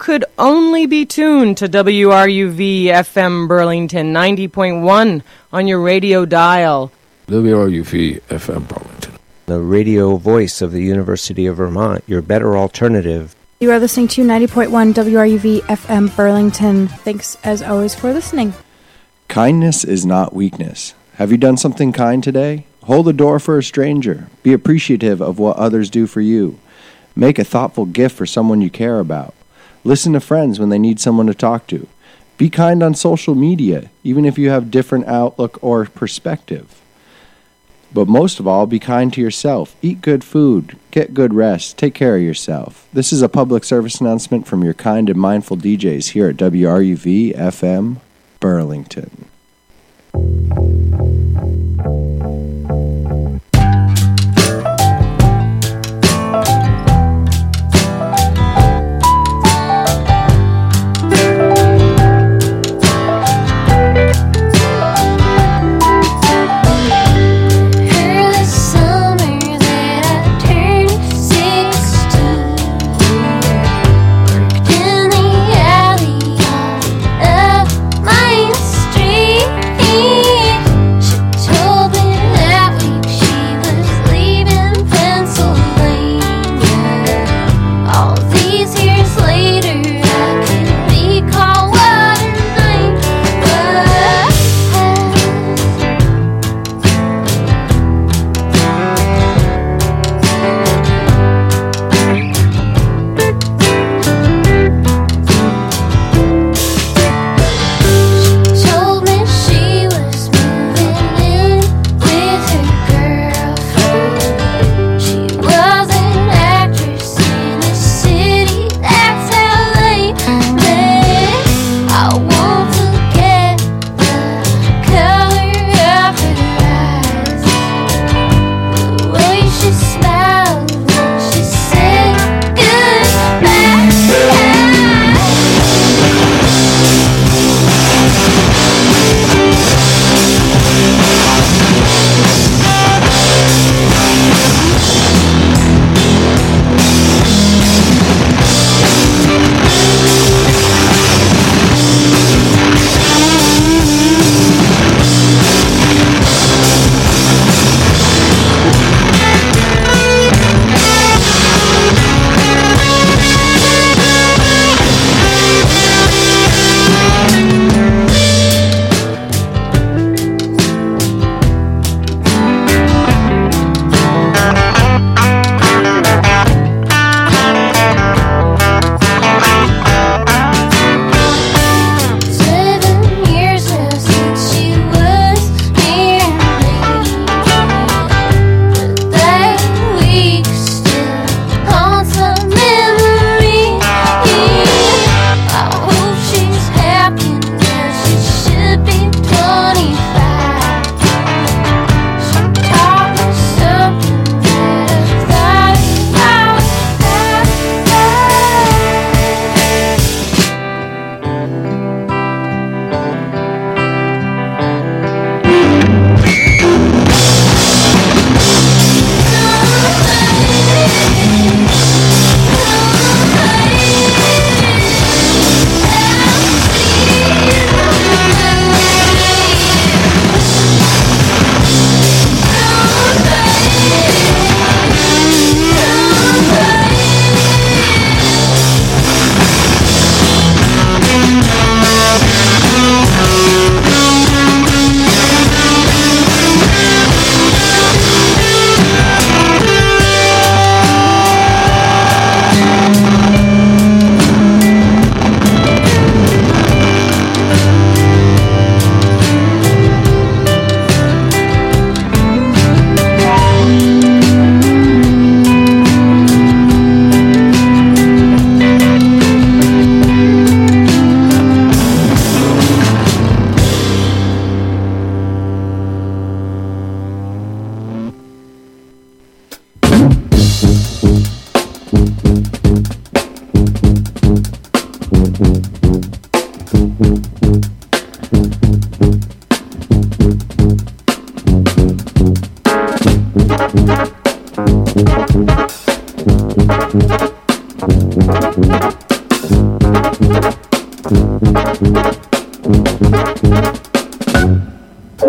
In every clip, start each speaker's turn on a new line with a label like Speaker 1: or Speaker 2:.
Speaker 1: could only be tuned to WRUV FM Burlington 90.1 on your radio dial.
Speaker 2: WRUV FM Burlington,
Speaker 3: the radio voice of the University of Vermont, your better alternative.
Speaker 4: You are listening to 90.1 WRUV FM Burlington. Thanks, as always, for listening.
Speaker 5: Kindness is not weakness. Have you done something kind today? Hold the door for a stranger. Be appreciative of what others do for you. Make a thoughtful gift for someone you care about. Listen to friends when they need someone to talk to. Be kind on social media, even if you have different outlook or perspective. But most of all, be kind to yourself. Eat good food. Get good rest. Take care of yourself. This is a public service announcement from your kind and mindful DJs here at WRUV FM Burlington.
Speaker 6: Street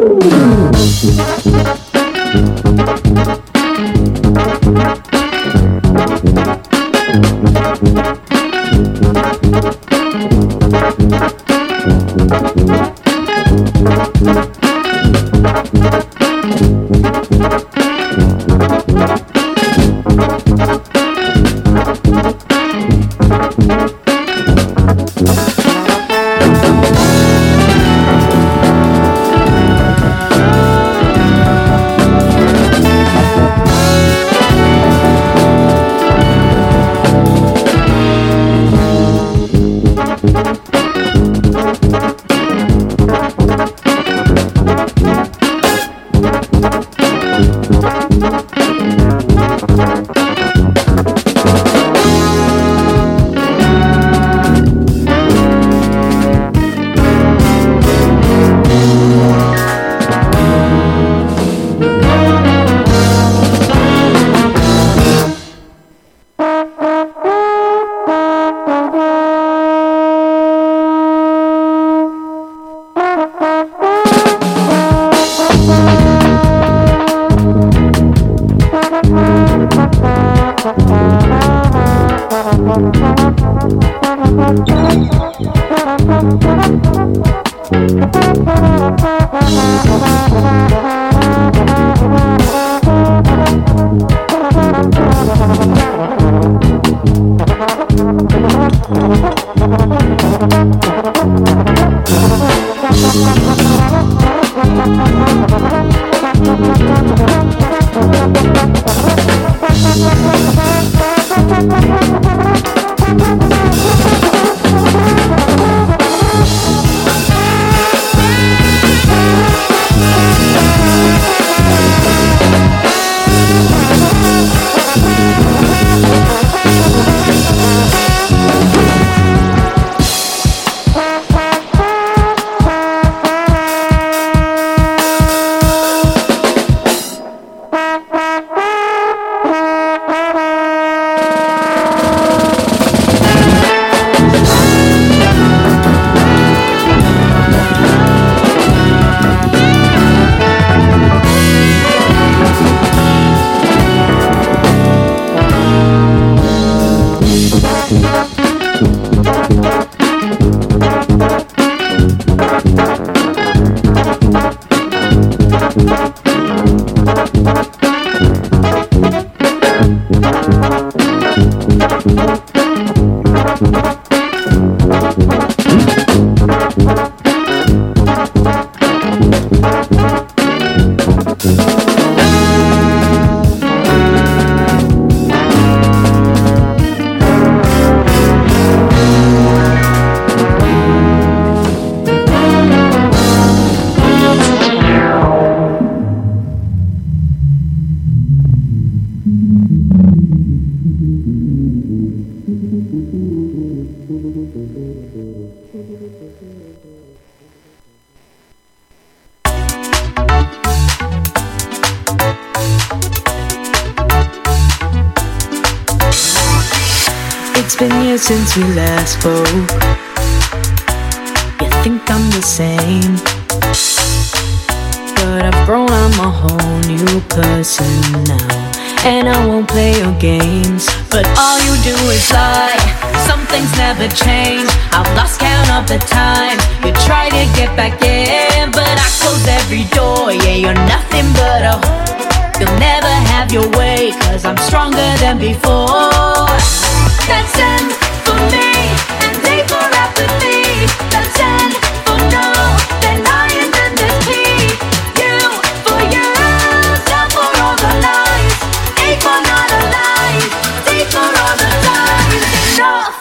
Speaker 6: It's been years since we last spoke. You think I'm the same, but I've grown, I'm a whole new person now. And I won't play your games, but all you do is lie. Some things never change. I've lost count of the times you try to get back in, but I close every door. Yeah, you're nothing but a you'll never have your way, 'cause I'm stronger than before. That's N for me, and D for apathy. That's N for no, then I and then there's P. U for you, down for all the lies. A for not alive, D for all the times. Enough.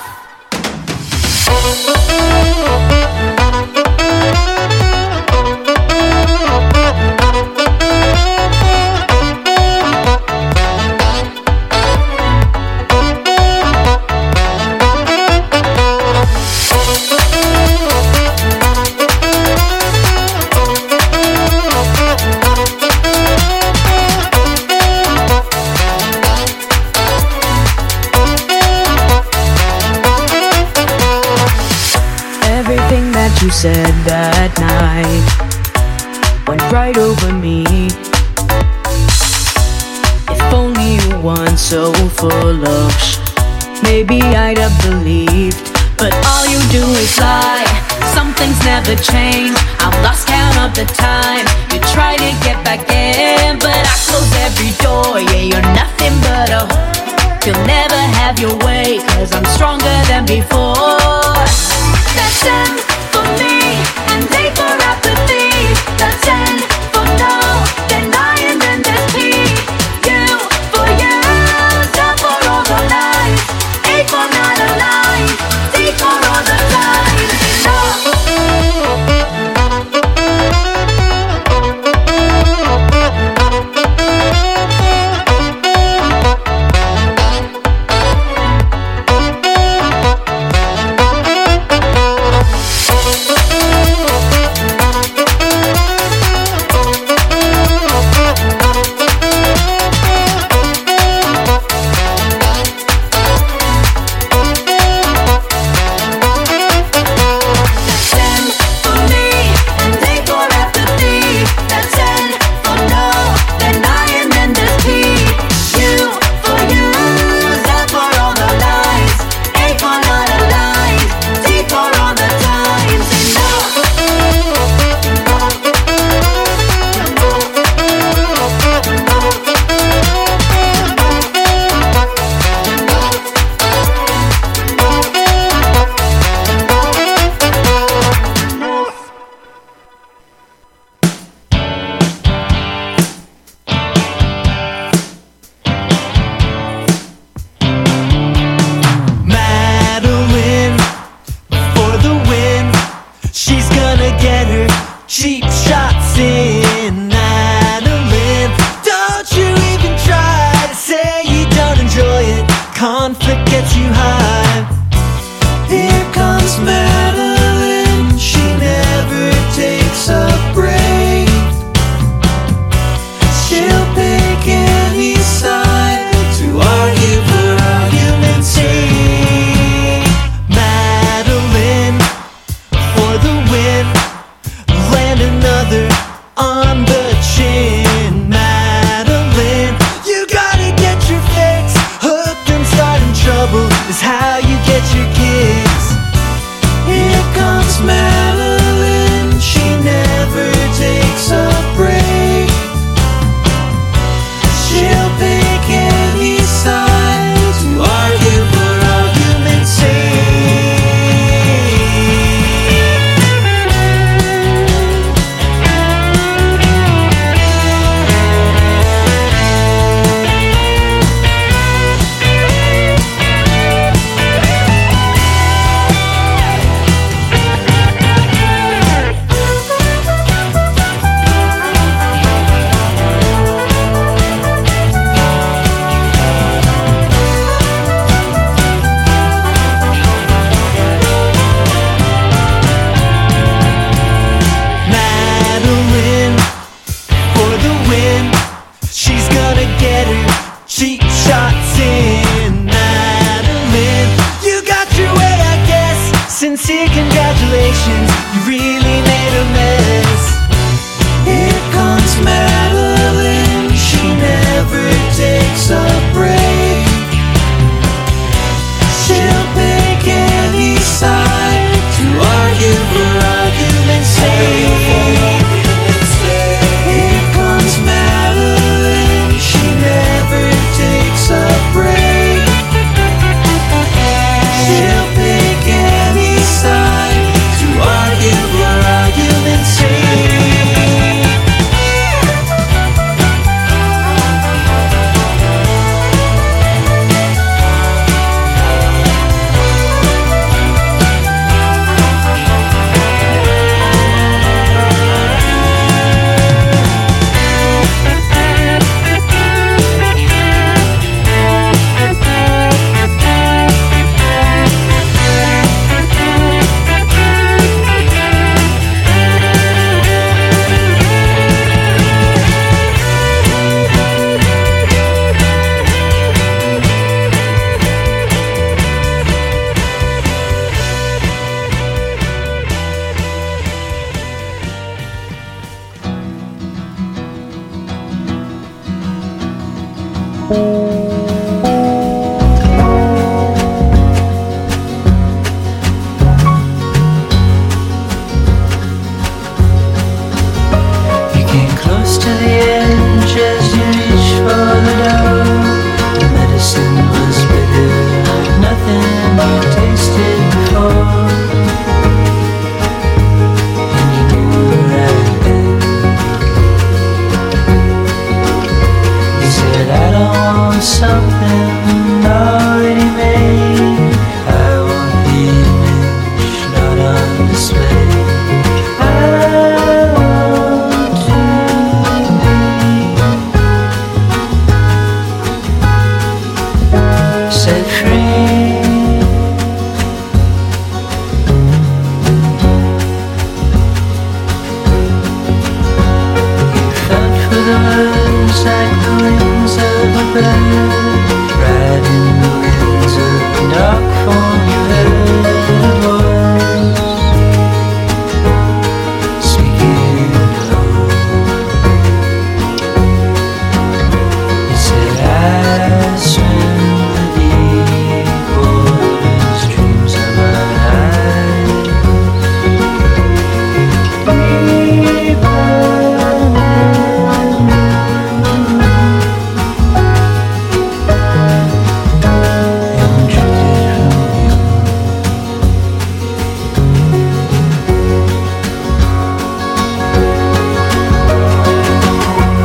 Speaker 6: You said that night when right over me. If only you weren't so full of maybe I'd have believed. But all you do is lie. Some things never change. I've lost count of the time you try to get back in, but I close every door. Yeah, you're nothing but a you'll never have your way, 'cause I'm stronger than before. That's N for me, and A for apathy. That's N for no, denying, and there's P. U for you, down for all the lies. A for not alive, D for all the lies.
Speaker 7: She'll pick any side to argue. Something already made. I want the image, not on display. I want to be set free. You felt for the words like the wings of a bird, riding the winds of the dark form you heard.